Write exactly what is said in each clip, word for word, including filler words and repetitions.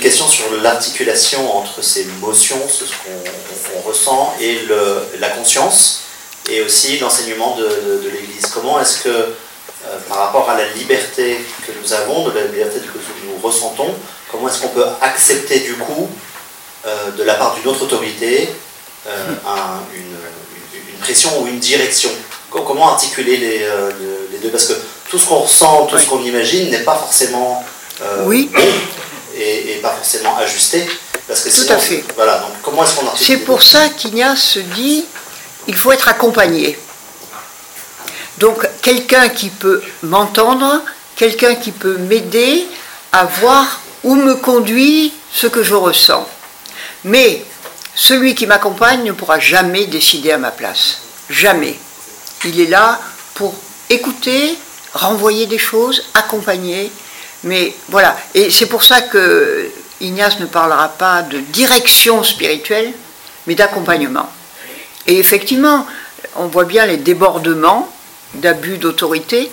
question sur l'articulation entre ces motions, ce qu'on on ressent, et le, la conscience, et aussi l'enseignement de, de, de l'Église. Comment est-ce que, euh, par rapport à la liberté que nous avons, de la liberté que nous ressentons, comment est-ce qu'on peut accepter du coup, euh, de la part d'une autre autorité, euh, un, une, une pression ou une direction? Comment articuler les, euh, les deux? Parce que tout ce qu'on ressent, tout oui. ce qu'on imagine n'est pas forcément euh, oui. bon et, et pas forcément ajusté. Parce que tout sinon, à fait. Voilà, donc comment est-ce qu'on articule? C'est pour ça qu'Ignace se dit il faut être accompagné. Donc quelqu'un qui peut m'entendre, quelqu'un qui peut m'aider à voir où me conduit ce que je ressens. Mais celui qui m'accompagne ne pourra jamais décider à ma place. Jamais. Il est là pour écouter, renvoyer des choses, accompagner. Mais voilà. Et c'est pour ça que Ignace ne parlera pas de direction spirituelle, mais d'accompagnement. Et effectivement, on voit bien les débordements d'abus d'autorité.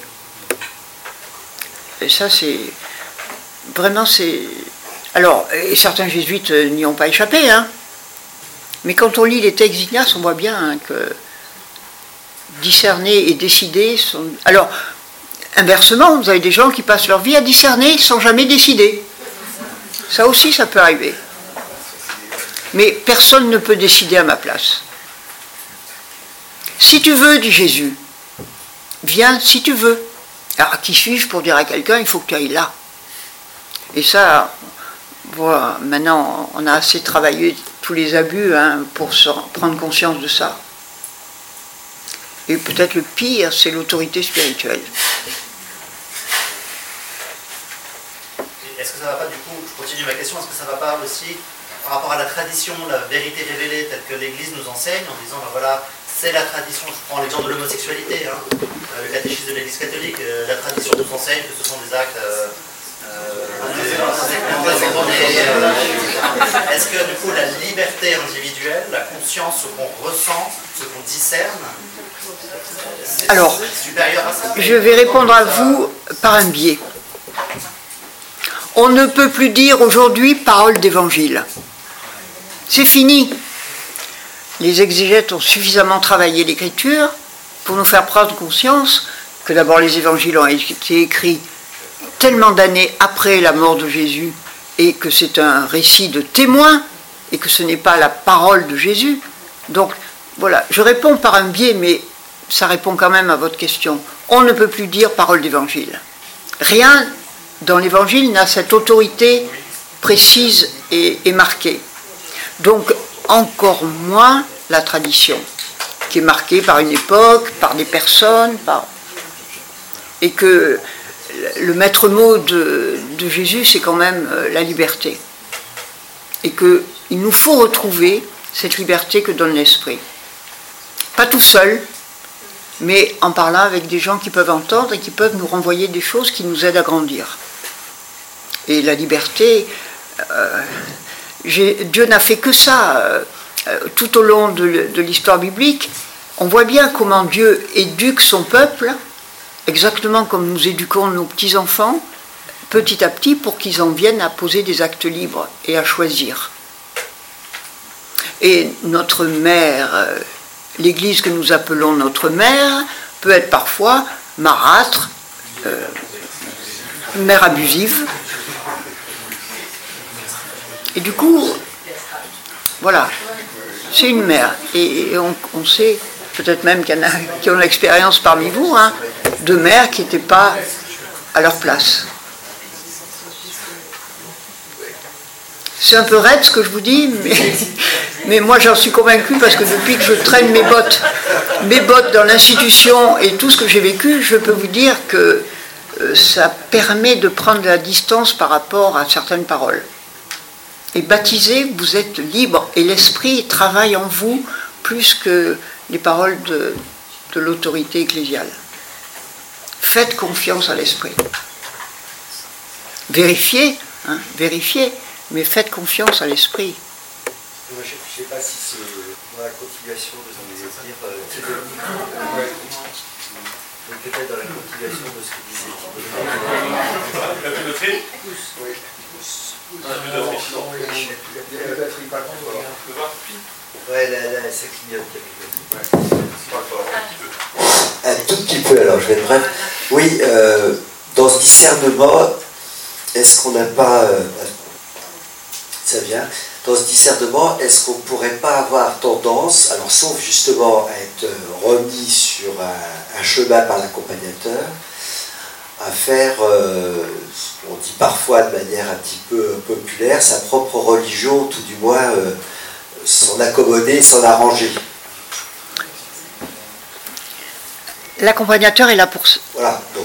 Et ça, c'est... Vraiment, c'est... Alors, et certains jésuites n'y ont pas échappé, hein. Mais quand on lit les textes d'Ignace, on voit bien hein, que discerner et décider sont... Alors, inversement, vous avez des gens qui passent leur vie à discerner sans jamais décider. Ça aussi, ça peut arriver. Mais personne ne peut décider à ma place. Si tu veux, dit Jésus, viens si tu veux. Alors, qui suis-je pour dire à quelqu'un, il faut que tu ailles là? Et ça, voilà, maintenant, on a assez travaillé tous les abus hein, pour se prendre conscience de ça. Et peut-être le pire, c'est l'autorité spirituelle. Est-ce que ça ne va pas, du coup, je continue ma question, est-ce que ça ne va pas aussi par rapport à la tradition, la vérité révélée telle que l'Église nous enseigne, en disant, ben voilà, c'est la tradition, je prends l'exemple de l'homosexualité, hein, le catéchisme de l'Église catholique, euh, la tradition nous enseigne que ce sont des actes... Euh, euh, euh, est-ce que, du coup, la liberté individuelle, la conscience, ce qu'on ressent, ce qu'on discerne, c'est Alors, supérieur à ça? Je vais répondre à vous par un biais. On ne peut plus dire aujourd'hui parole d'évangile. C'est fini. Les exégètes ont suffisamment travaillé l'écriture pour nous faire prendre conscience que d'abord les évangiles ont été écrits tellement d'années après la mort de Jésus et que c'est un récit de témoin et que ce n'est pas la parole de Jésus. Donc voilà, je réponds par un biais, mais ça répond quand même à votre question. On ne peut plus dire parole d'évangile. Rien dans l'évangile n'a cette autorité précise et, et marquée. Donc encore moins la tradition, qui est marquée par une époque, par des personnes, par... et que le maître mot de, de Jésus, c'est quand même la liberté. Et qu'il nous faut retrouver cette liberté que donne l'Esprit. Pas tout seul, mais en parlant avec des gens qui peuvent entendre et qui peuvent nous renvoyer des choses qui nous aident à grandir. Et la liberté, euh, Dieu n'a fait que ça. Euh, tout au long de, de l'histoire biblique, on voit bien comment Dieu éduque son peuple, exactement comme nous éduquons nos petits-enfants, petit à petit, pour qu'ils en viennent à poser des actes libres et à choisir. Et notre mère, euh, l'Église que nous appelons notre mère, peut être parfois marâtre, euh, mère abusive. Et du coup, voilà, c'est une mère. Et, et on, on sait, peut-être même qu'il y en a qui ont l'expérience parmi vous, hein, de mères qui n'étaient pas à leur place. C'est un peu raide ce que je vous dis, mais, mais moi j'en suis convaincue parce que depuis que je traîne mes bottes, mes bottes dans l'institution et tout ce que j'ai vécu, je peux vous dire que euh, ça permet de prendre de la distance par rapport à certaines paroles. Et baptisé, vous êtes libre et l'esprit travaille en vous plus que les paroles de, de l'autorité ecclésiale. Faites confiance à l'esprit. Vérifiez, hein, vérifiez, mais faites confiance à l'esprit. Moi, je ne sais pas si c'est dans la continuation de ce que vous dire, c'est de... peut-être dans la continuation de ce que disait. La pénétrer ? Oui. Ouais, là, là, ça clignote. Un tout petit peu, alors je vais être bref. Oui, euh, dans ce discernement, est-ce qu'on n'a pas... Euh, ça vient. Dans ce discernement, est-ce qu'on ne pourrait pas avoir tendance, alors sauf justement à être remis sur un, un chemin par l'accompagnateur, à faire, euh, on dit parfois de manière un petit peu populaire, sa propre religion, tout du moins euh, s'en accommoder, s'en arranger. L'accompagnateur est là pour ça. Voilà, donc.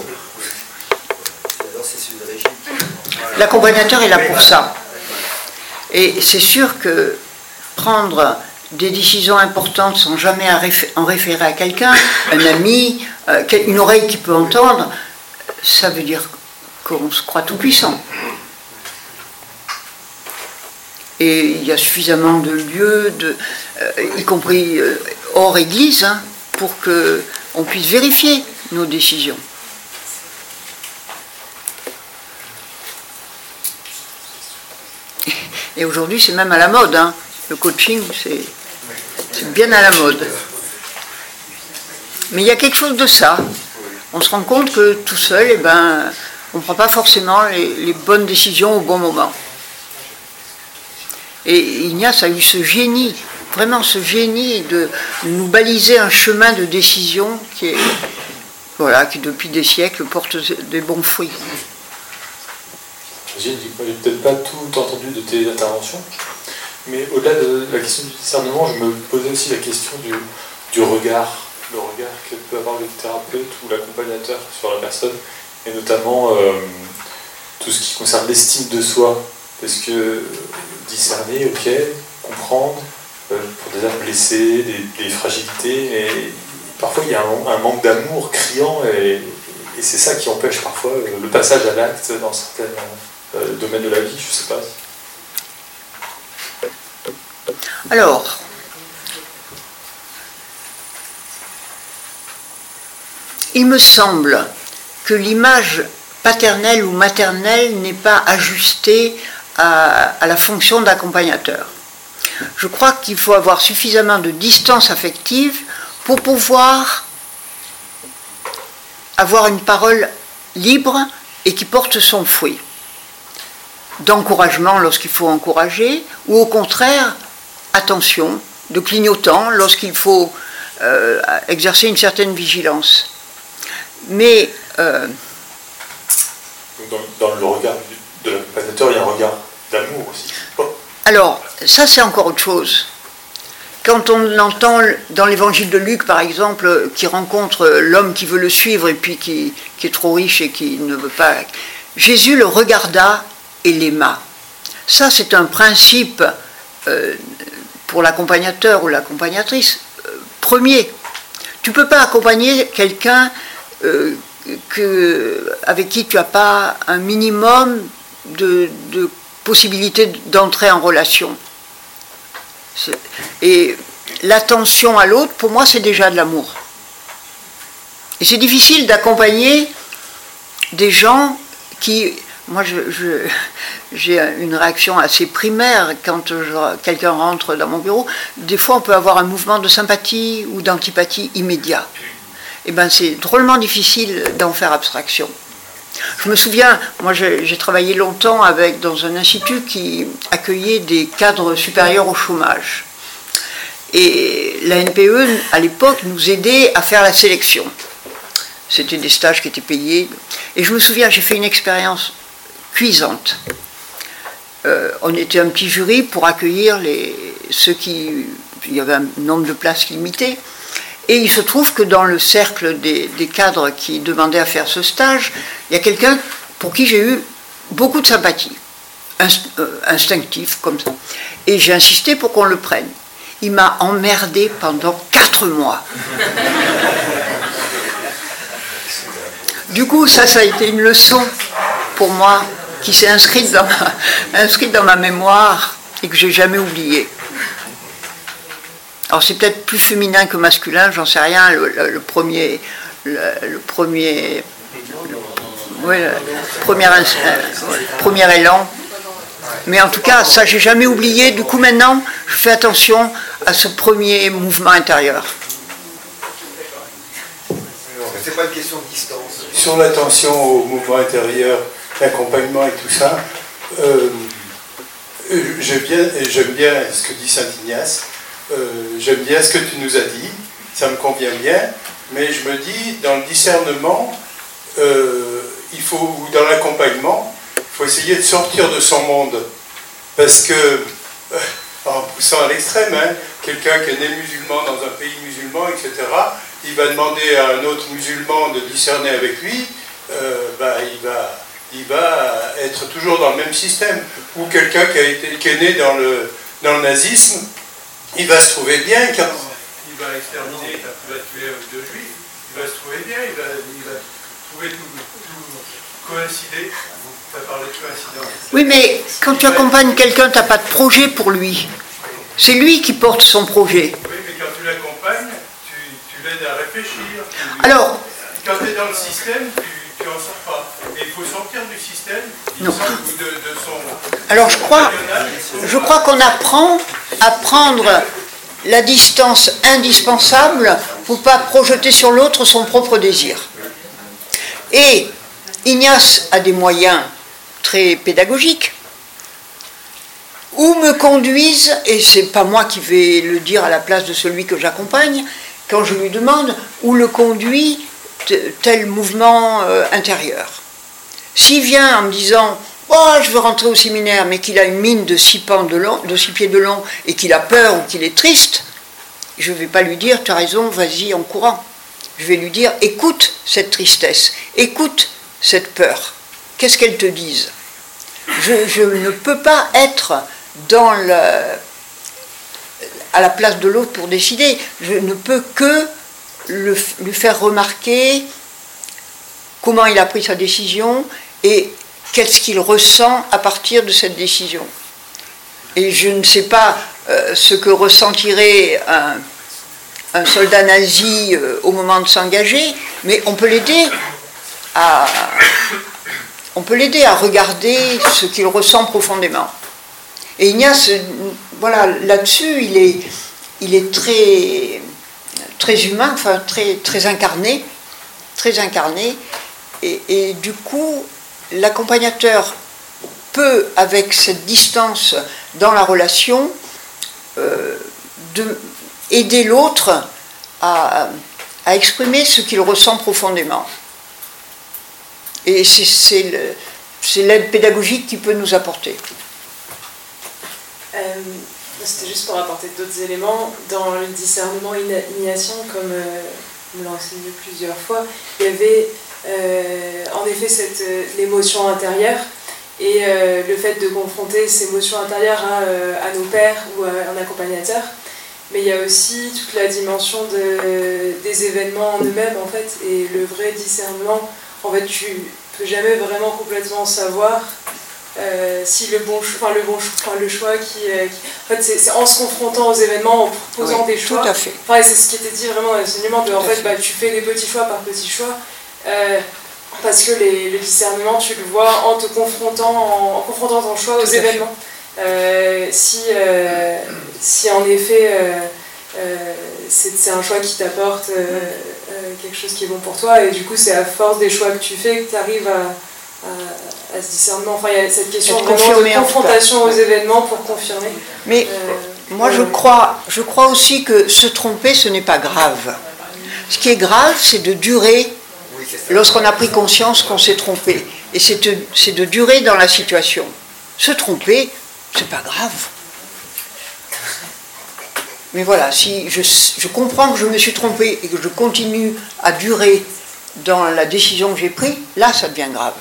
L'accompagnateur est là pour ça. Et c'est sûr que prendre des décisions importantes sans jamais en référer à quelqu'un, un ami, une oreille qui peut entendre, ça veut dire qu'on se croit tout puissant. Et il y a suffisamment de lieux, de, euh, y compris euh, hors église, hein, pour qu'on puisse vérifier nos décisions. Et aujourd'hui, c'est même à la mode. Hein. Le coaching, c'est, c'est bien à la mode. Mais il y a quelque chose de ça. On se rend compte que tout seul, eh ben, on ne prend pas forcément les, les bonnes décisions au bon moment. Et Ignace a eu ce génie, vraiment ce génie de nous baliser un chemin de décision qui, est, voilà, qui depuis des siècles porte des bons fruits. J'ai peut-être pas tout entendu de tes interventions, mais au-delà de la question du discernement, je me posais aussi la question du, du regard, le regard que peut avoir le thérapeute ou l'accompagnateur sur la personne, et notamment euh, tout ce qui concerne l'estime de soi, parce que discerner, ok, comprendre, euh, pour des âmes blessées, des, des fragilités, mais parfois il y a un, un manque d'amour criant, et, et c'est ça qui empêche parfois le passage à l'acte dans certains euh, domaines de la vie, je sais pas. Alors, il me semble que l'image paternelle ou maternelle n'est pas ajustée à, à la fonction d'accompagnateur. Je crois qu'il faut avoir suffisamment de distance affective pour pouvoir avoir une parole libre et qui porte son fruit. D'encouragement lorsqu'il faut encourager, ou au contraire, attention, de clignotant lorsqu'il faut euh, exercer une certaine vigilance. Mais euh, dans, dans le regard de l'accompagnateur, il y a un regard d'amour aussi. Oh. Alors, ça c'est encore autre chose. Quand on entend dans l'évangile de Luc, par exemple, qui rencontre l'homme qui veut le suivre et puis qui, qui est trop riche et qui ne veut pas... Jésus le regarda et l'aima. Ça, c'est un principe euh, pour l'accompagnateur ou l'accompagnatrice euh, premier. Tu ne peux pas accompagner quelqu'un euh, que, avec qui tu n'as pas un minimum de, de possibilité d'entrer en relation. Et l'attention à l'autre, pour moi, c'est déjà de l'amour. Et c'est difficile d'accompagner des gens qui... Moi, je, je, j'ai une réaction assez primaire quand je, quelqu'un rentre dans mon bureau. Des fois, on peut avoir un mouvement de sympathie ou d'antipathie immédiat. Et bien, c'est drôlement difficile d'en faire abstraction. Je me souviens, moi, j'ai, j'ai travaillé longtemps avec, dans un institut qui accueillait des cadres supérieurs au chômage. Et la N P E, à l'époque, nous aidait à faire la sélection. C'était des stages qui étaient payés. Et je me souviens, j'ai fait une expérience cuisante. Euh, on était un petit jury pour accueillir les, ceux qui... Il y avait un nombre de places limité. Et il se trouve que dans le cercle des, des cadres qui demandaient à faire ce stage, il y a quelqu'un pour qui j'ai eu beaucoup de sympathie, inst, euh, instinctif comme ça. Et j'ai insisté pour qu'on le prenne. Il m'a emmerdé pendant quatre mois. Du coup, ça, ça a été une leçon pour moi qui s'est inscrite dans ma, inscrite dans ma mémoire et que j'ai jamais oubliée. Alors c'est peut-être plus féminin que masculin, j'en sais rien. Le, le, le premier, le, le premier, le, ouais, le premier, euh, premier élan Mais en tout cas, ça, j'ai jamais oublié. Du coup, maintenant, je fais attention à ce premier mouvement intérieur. C'est pas une question de distance. Sur l'attention au mouvement intérieur, l'accompagnement et tout ça, euh, j'aime bien, j'aime bien ce que dit Saint Ignace, euh, j'aime bien ce que tu nous as dit, ça me convient bien, mais je me dis, dans le discernement, euh, il faut, ou dans l'accompagnement, il faut essayer de sortir de son monde. Parce que, euh, en poussant à l'extrême, hein, quelqu'un qui est né musulman dans un pays musulman, et cetera, il va demander à un autre musulman de discerner avec lui, euh, bah, il, va, il va être toujours dans le même système. Ou quelqu'un qui, a été, qui est né dans le, dans le nazisme, il va se trouver bien quand il va exterminer, il va tuer deux juifs, il va se trouver bien, il va, il va trouver tout, tout coïncider. On va parler de coïncidence. Oui, mais quand tu accompagnes quelqu'un, tu n'as pas de projet pour lui. C'est lui qui porte son projet. Oui, mais quand tu l'accompagnes, à réfléchir. Alors, quand tu es dans le système, tu n'en sors pas. Et il faut sortir du système non. De, de son... Alors je crois, je crois qu'on apprend à prendre la distance indispensable pour ne pas projeter sur l'autre son propre désir. Et Ignace a des moyens très pédagogiques où me conduisent, et c'est pas moi qui vais le dire à la place de celui que j'accompagne, quand je lui demande où le conduit tel mouvement euh, intérieur. S'il vient en me disant oh, je veux rentrer au séminaire, mais qu'il a une mine de six, pans de, long, de six pieds de long et qu'il a peur ou qu'il est triste, je ne vais pas lui dire tu as raison, vas-y en courant. Je vais lui dire écoute cette tristesse, écoute cette peur. Qu'est-ce qu'elles te disent? je, je ne peux pas être dans le. à la place de l'autre pour décider. Je ne peux que le, lui faire remarquer comment il a pris sa décision et qu'est-ce qu'il ressent à partir de cette décision. Et je ne sais pas euh, ce que ressentirait un, un soldat nazi euh, au moment de s'engager, mais on peut l'aider à, on peut l'aider à regarder ce qu'il ressent profondément. Et Ignace, voilà, là-dessus, il est, il est très, très humain, enfin très, très incarné, très incarné, et, et du coup, l'accompagnateur peut, avec cette distance dans la relation, euh, de, aider l'autre à, à exprimer ce qu'il ressent profondément. Et c'est, c'est, le, c'est l'aide pédagogique qui peut nous apporter. Euh, c'était juste pour apporter d'autres éléments. Dans le discernement Ignatien, comme euh, on l'a enseigné plusieurs fois, il y avait euh, en effet cette, euh, l'émotion intérieure et euh, le fait de confronter ces émotions intérieures à, euh, à nos pères ou à un accompagnateur. Mais il y a aussi toute la dimension de, des événements en eux-mêmes, en fait, et le vrai discernement. En fait, tu peux jamais vraiment complètement savoir Euh, si le bon, enfin, le bon choix, enfin, le choix qui, euh, qui en fait c'est, c'est en se confrontant aux événements, en proposant oui, des choix. Tout à fait. Enfin, c'est ce qui était dit vraiment dans l'enseignement de en fait, fait. Bah, tu fais des petits choix par petits choix euh, parce que les, le discernement tu le vois en te confrontant en, en confrontant ton choix aux tout événements. Euh, si, euh, si en effet euh, euh, c'est, c'est un choix qui t'apporte euh, euh, quelque chose qui est bon pour toi et du coup c'est à force des choix que tu fais que tu arrives à À, à ce discernement. Enfin, il y a cette question vraiment de confrontation aux événements pour confirmer. Mais euh, moi, je crois, je crois aussi que se tromper, ce n'est pas grave. Ce qui est grave, c'est de durer lorsqu'on a pris conscience qu'on s'est trompé. Et c'est de, c'est de durer dans la situation. Se tromper, c'est pas grave. Mais voilà, si je, je comprends que je me suis trompé et que je continue à durer dans la décision que j'ai prise, là, ça devient grave.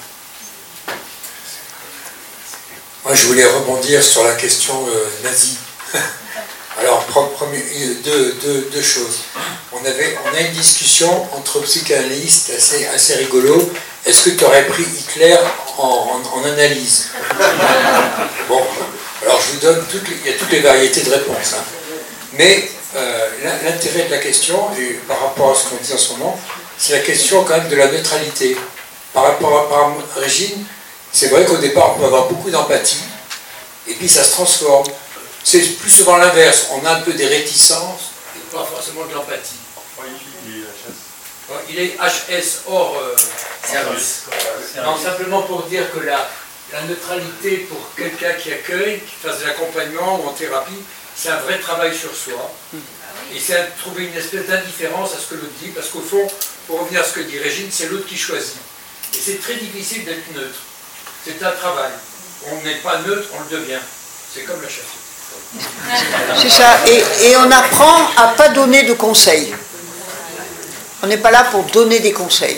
Moi, je voulais rebondir sur la question euh, nazie. Alors, premier, deux, deux, deux choses. On, avait, on a une discussion entre psychanalystes assez, assez rigolo. Est-ce que tu aurais pris Hitler en, en, en analyse? Bon, alors je vous donne toutes les, il y a toutes les variétés de réponses. Hein. Mais euh, l'intérêt de la question, et par rapport à ce qu'on dit en ce moment, c'est la question quand même de la neutralité. Par rapport à par Régine, c'est vrai qu'au départ, on peut avoir beaucoup d'empathie, et puis ça se transforme. C'est plus souvent l'inverse, on a un peu des réticences, et pas forcément de l'empathie. Il est H S hors euh, service. Non, simplement pour dire que la, la neutralité pour quelqu'un qui accueille, qui fasse de l'accompagnement ou en thérapie, c'est un vrai travail sur soi. Et c'est à trouver une espèce d'indifférence à ce que l'autre dit, parce qu'au fond, pour revenir à ce que dit Régine, c'est l'autre qui choisit. Et c'est très difficile d'être neutre. C'est un travail. On n'est pas neutre, on le devient. C'est comme la chasse. C'est ça. Et, et on apprend à ne pas donner de conseils. On n'est pas là pour donner des conseils.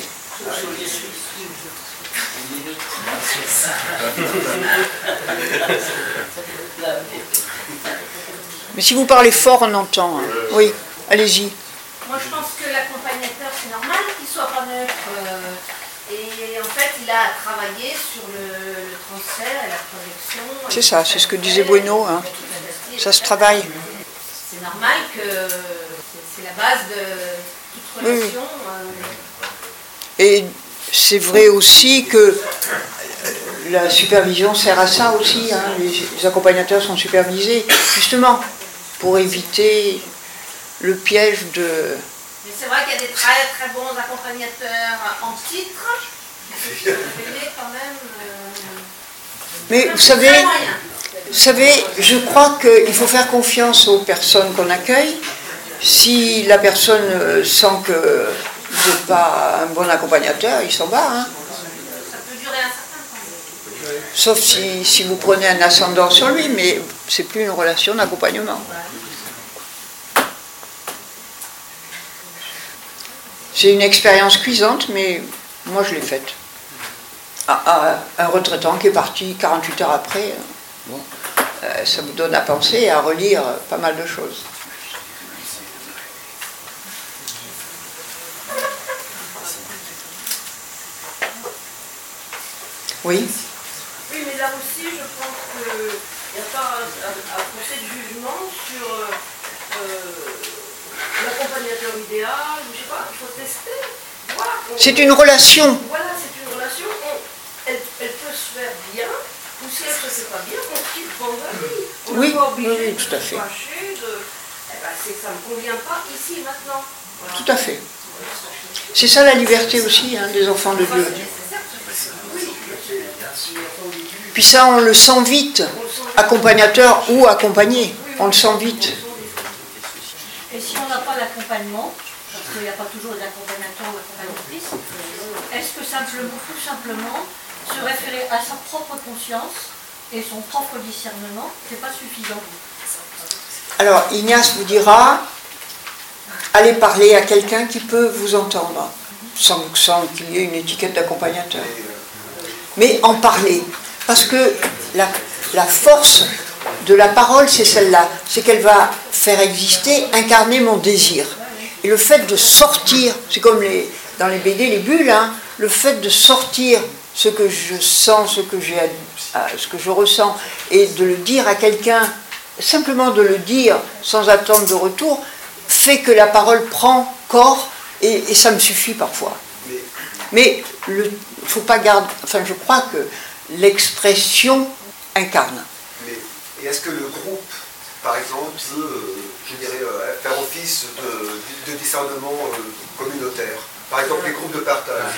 Mais si vous parlez fort, on entend. Hein. Oui, allez-y. Moi, je pense que l'accompagnateur, c'est normal qu'il soit pas neutre. Euh, et en fait, il a travaillé sur le, le transfert et la projection. C'est ça, c'est ce que disait Bruno. Hein. Ça se travaille. C'est normal que c'est la base de toute relation. Oui. Et c'est vrai aussi que la supervision sert à ça aussi. Hein. Les, les accompagnateurs sont supervisés, justement, pour éviter le piège de... Mais c'est vrai qu'il y a des très très bons accompagnateurs en titre. Quand même, euh... Mais vous savez, vous savez, je crois qu'il faut faire confiance aux personnes qu'on accueille. Si la personne sent que vous n'êtes pas un bon accompagnateur, il s'en va. Hein. Ça peut durer un certain temps. Sauf si, si vous prenez un ascendant sur lui, mais c'est plus une relation d'accompagnement. C'est une expérience cuisante, mais moi je l'ai faite. Ah, ah, un retraitant qui est parti quarante-huit heures après, bon, euh, ça me donne à penser et à relire pas mal de choses. Oui. Oui, mais là aussi, je pense qu'il n'y a pas un procès de jugement sur euh, l'accompagnateur idéal, je ne sais pas, il faut tester, voir. C'est une relation. Voilà, c'est une relation, on, elle, elle peut se faire bien, ou si elle ne se fait pas bien, on quitte vendredi. On Oui, n'est pas obligé oui, de tout à fait. se fâcher, de, eh ben, c'est que ça ne me convient pas ici, maintenant. Voilà. Tout à fait. C'est ça la liberté aussi, hein, des enfants de Dieu. Puis ça, on le sent vite, accompagnateur ou accompagné, on le sent vite. Et si on n'a pas d'accompagnement, parce qu'il n'y a pas toujours d'accompagnateur ou accompagnatrice, est-ce que simplement, tout simplement, se référer à sa propre conscience et son propre discernement, c'est pas suffisant? Alors, Ignace vous dira, allez parler à quelqu'un qui peut vous entendre, sans, sans qu'il y ait une étiquette d'accompagnateur. Mais en parler. Parce que la, la force de la parole, c'est celle-là. C'est qu'elle va faire exister, incarner mon désir. Et le fait de sortir, c'est comme les, dans les B D, les bulles, hein, le fait de sortir ce que je sens, ce que, j'ai, ce que je ressens, et de le dire à quelqu'un, simplement de le dire sans attendre de retour, fait que la parole prend corps, et, et ça me suffit parfois. Mais il ne faut pas garder... Enfin, je crois que l'expression incarne. Mais et est-ce que le groupe, par exemple, peut, euh, je dirais, euh, faire office de, de discernement euh, communautaire? Par exemple, les groupes de partage.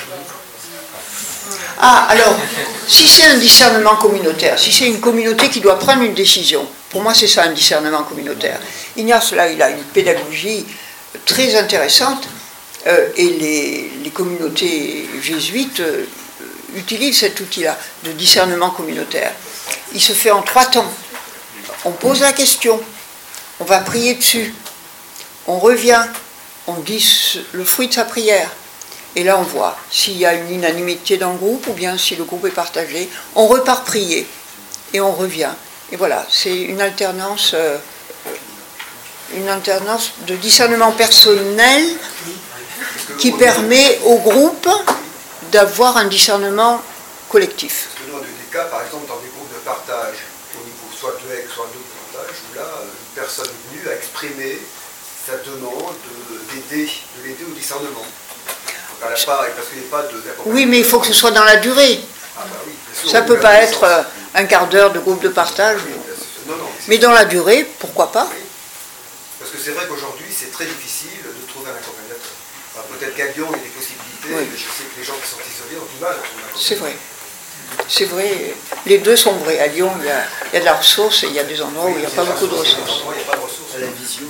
Ah, alors, si c'est un discernement communautaire, si c'est une communauté qui doit prendre une décision, pour moi c'est ça un discernement communautaire. Ignace, là, il a une pédagogie très intéressante, euh, et les, les communautés jésuites euh, utilisent cet outil-là de discernement communautaire. Il se fait en trois temps. On pose la question, on va prier dessus, on revient, on dit le fruit de sa prière, et là on voit s'il y a une unanimité dans le groupe ou bien si le groupe est partagé, on repart prier et on revient. Et voilà, c'est une alternance, euh, une alternance de discernement personnel qui permet au groupe d'avoir un discernement collectif. Parce que nous, on a eu des cas, par exemple, dans des groupes de partage, au niveau soit de l'E C, soit de partage, où là, une personne est venue à exprimer sa demande d'aider, de l'aider au discernement. Donc, elle n'a pas, parce qu'il n'y a pas de... Oui, mais il faut que ce soit dans la durée. Ah, bah oui, ça ne peut pas être un quart d'heure de groupe de partage. Non, non. Mais dans la durée, pourquoi pas? Oui. Parce que c'est vrai qu'aujourd'hui, c'est très difficile de trouver un accompagnateur. Enfin, peut-être qu'à Lyon, il y a des possibilités, Oui. mais je sais que les gens qui sont isolés ont du mal à trouver un accompagnateur. C'est vrai. C'est vrai. Les deux sont vrais. À Lyon, il y a, il y a de la ressource et il y a des endroits où il n'y a pas beaucoup de ressources. Il n'y a pas de ressources. À la visio,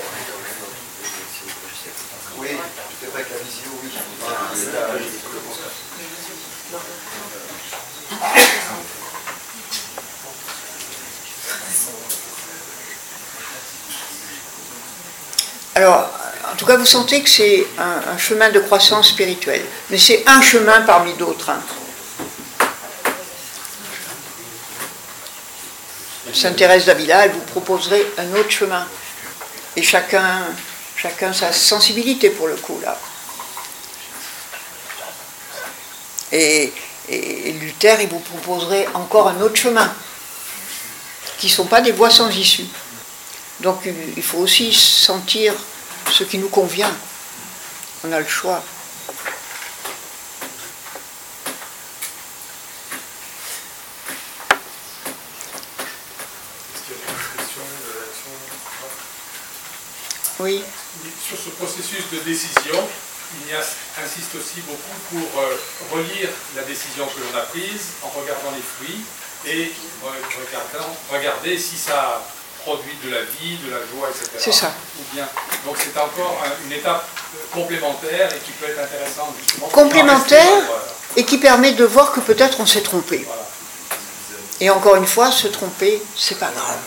Oui, c'est vrai que la visio, oui. C'est la- Alors, en tout cas, vous sentez que c'est un, un chemin de croissance spirituelle. Mais c'est un chemin parmi d'autres. Hein. Sainte Thérèse d'Avila, elle vous proposerait un autre chemin. Et chacun, chacun sa sensibilité pour le coup, là. Et, et Luther, il vous proposerait encore un autre chemin, qui ne sont pas des voies sans issue. Donc il faut aussi sentir ce qui nous convient. On a le choix. Oui. Sur ce processus de décision, Ignace insiste aussi beaucoup pour euh, relire la décision que l'on a prise en regardant les fruits et euh, regardant, regarder si ça produit de la vie, de la joie, et cetera. C'est ça. Ou bien. Donc c'est encore un, une étape complémentaire et qui peut être intéressante justement. Complémentaire et qui permet de voir que peut-être on s'est trompé. Voilà. Et encore une fois, se tromper, c'est pas grave.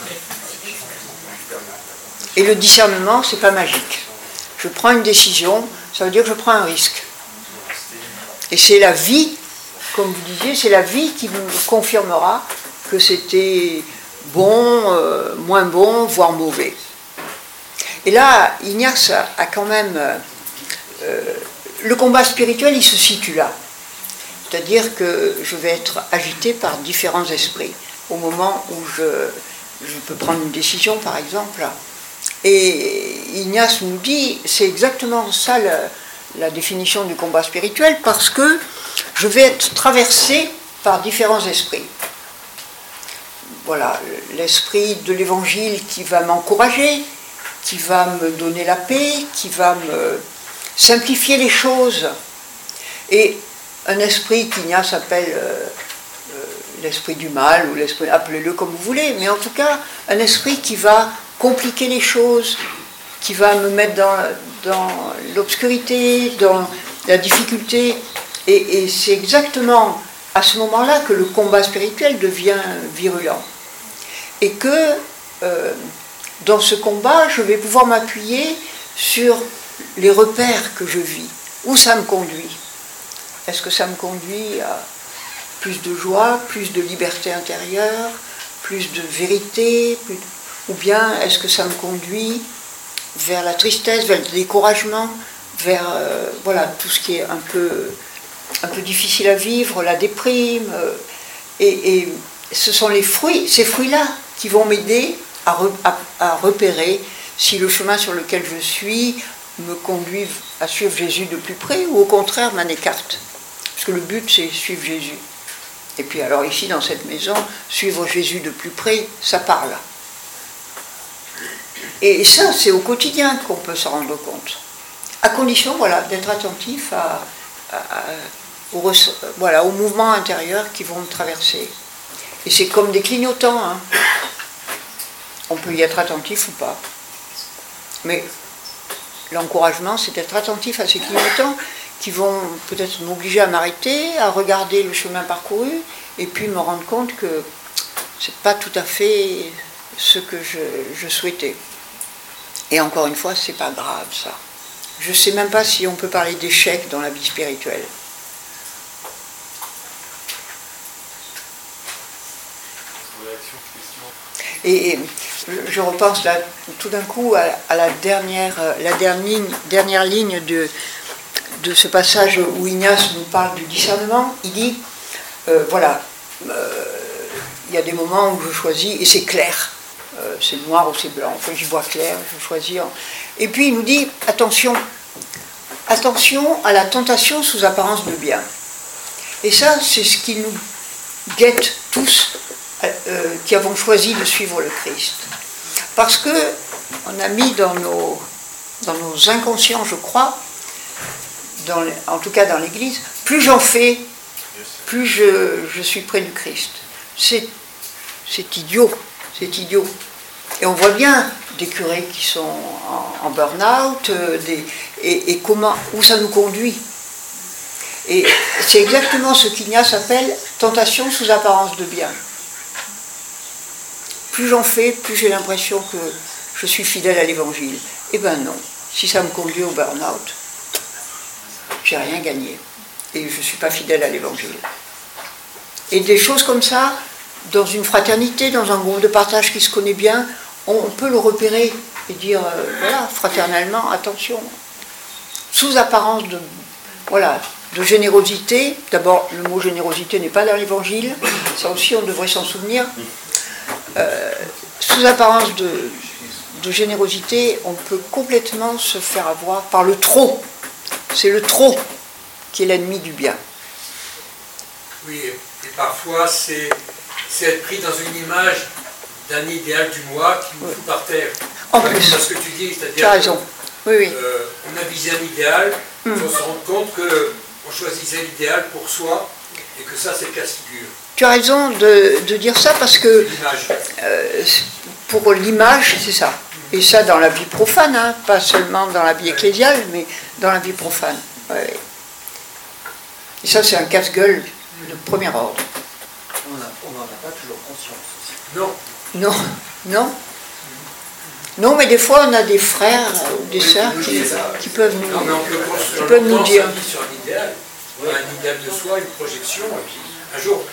Et le discernement, c'est pas magique. Je prends une décision, ça veut dire que je prends un risque. Et c'est la vie, comme vous disiez, c'est la vie qui vous confirmera que c'était bon, euh, moins bon, voire mauvais. Et là, Ignace a, a quand même... Euh, le combat spirituel, il se situe là. C'est-à-dire que je vais être agité par différents esprits. Au moment où je, je peux prendre une décision, par exemple. Et Ignace nous dit, c'est exactement ça la, la définition du combat spirituel, parce que je vais être traversé par différents esprits. Voilà, l'esprit de l'évangile qui va m'encourager, qui va me donner la paix, qui va me simplifier les choses. Et un esprit qu'Ignace appelle euh, euh, l'esprit du mal, ou l'esprit, appelez-le comme vous voulez, mais en tout cas, un esprit qui va compliquer les choses, qui va me mettre dans, dans l'obscurité, dans la difficulté. Et, et c'est exactement à ce moment-là que le combat spirituel devient virulent. Et que euh, dans ce combat, je vais pouvoir m'appuyer sur les repères que je vis. Où ça me conduit? Est-ce que ça me conduit à plus de joie, plus de liberté intérieure, plus de vérité, plus de... ou bien est-ce que ça me conduit vers la tristesse, vers le découragement, vers euh, voilà, tout ce qui est un peu, un peu difficile à vivre, la déprime. Euh, et, et ce sont les fruits, ces fruits-là qui vont m'aider à, re, à, à repérer si le chemin sur lequel je suis me conduit à suivre Jésus de plus près ou au contraire m'en écarte. Parce que le but, c'est suivre Jésus. Et puis alors ici, dans cette maison, suivre Jésus de plus près, ça parle. Et ça, c'est au quotidien qu'on peut s'en rendre compte. À condition, voilà, d'être attentif à, à, à, aux, voilà, aux mouvements intérieurs qui vont me traverser. Et c'est comme des clignotants. Hein. On peut y être attentif ou pas. Mais l'encouragement, c'est d'être attentif à ces clignotants qui vont peut-être m'obliger à m'arrêter, à regarder le chemin parcouru, et puis me rendre compte que c'est pas tout à fait ce que je, je souhaitais. Et encore une fois, c'est pas grave ça. Je sais même pas si on peut parler d'échec dans la vie spirituelle. Et je repense là, tout d'un coup à, à la dernière, la dernière, dernière ligne de, de ce passage où Ignace nous parle du discernement. Il dit, euh, voilà, euh, il y a des moments où je choisis et c'est clair. Euh, c'est noir ou c'est blanc, enfin j'y vois clair, je choisis. Et puis il nous dit, attention, attention à la tentation sous apparence de bien. Et ça, c'est ce qui nous guette tous euh, qui avons choisi de suivre le Christ. Parce que on a mis dans nos, dans nos inconscients, je crois, dans, en tout cas dans l'Église, plus j'en fais, plus je, je suis près du Christ. C'est, c'est idiot, c'est idiot. Et on voit bien des curés qui sont en, en burn-out, euh, des, et, et comment, où ça nous conduit. Et c'est exactement ce qu'Ignace appelle tentation sous apparence de bien. Plus j'en fais, plus j'ai l'impression que je suis fidèle à l'Évangile. Eh bien non, si ça me conduit au burn-out, j'ai rien gagné. Et je ne suis pas fidèle à l'Évangile. Et des choses comme ça, dans une fraternité, dans un groupe de partage qui se connaît bien, on, on peut le repérer et dire, euh, voilà, fraternellement, attention. Sous apparence de, voilà, de générosité, d'abord, le mot générosité n'est pas dans l'Évangile, ça aussi on devrait s'en souvenir. Euh, sous apparence de, de générosité, on peut complètement se faire avoir par le trop. C'est le trop qui est l'ennemi du bien. Oui, et parfois c'est, c'est être pris dans une image d'un idéal du moi qui nous oui. fout par terre. En plus, c'est ce que tu dis, c'est-à-dire tu as raison. Oui, oui. Euh, on a visé un idéal, mm. on se rend compte qu'on choisissait l'idéal pour soi et que ça c'est le casse-figure. Tu as raison de, de dire ça parce que euh, pour l'image, c'est ça. Et ça dans la vie profane, hein, pas seulement dans la vie ecclésiale, mais dans la vie profane. Ouais. Et ça, c'est un casse-gueule de premier ordre. On n'en a pas toujours conscience aussi. Non. Non, non. Non, mais des fois, on a des frères ou des sœurs qui, qui peuvent nous, non, mais on peut qui peuvent nous dire. Sur un idéal, un idéal de soi, une projection. Et puis, un jour,